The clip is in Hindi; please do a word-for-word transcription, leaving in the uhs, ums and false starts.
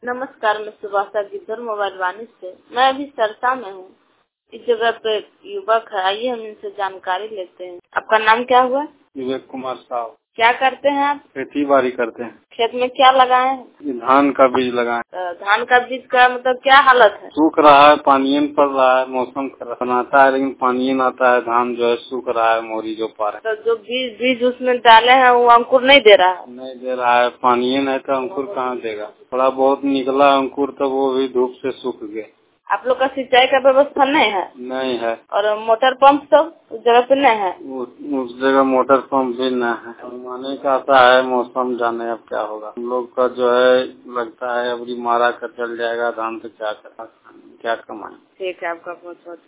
नमस्कार, मैं सुभाषा गिद्धर मोबाइल वाणी से। मैं अभी सरसा में हूँ। इस जगह पे युवक है, आइए हम इनसे जानकारी लेते हैं। आपका नाम क्या हुआ? विवेक कुमार साहब। क्या करते हैं आप? खेती बाड़ी करते हैं। खेत में क्या लगाए हैं? ये धान का बीज लगाए। अ, धान का बीज का मतलब क्या हालत है? सूख रहा है, पानी पड़ रहा है, मौसम खराब बनाता है लेकिन पानी आता है। धान जो है सूख रहा है, मोरी जो पा रहे। तो जो बीज बीज उसमें डाले हैं वो अंकुर नहीं दे रहा है? नहीं दे रहा है, पानी नहीं तो अंकुर कहाँ देगा। थोड़ा बहुत निकला अंकुर तो वो भी धूप से सूख गए। आप लोग का सिंचाई का व्यवस्था नहीं है? नहीं है। और मोटर पंप सब उस जगह पे नहीं है? उस, उस जगह मोटर पंप भी न है। माने का आता है, मौसम जाने अब क्या होगा। हम लोग का जो है लगता है अभी मारा कर चल जाएगा धान, तो क्या करा क्या कमाए। ठीक है, आपका बहुत बहुत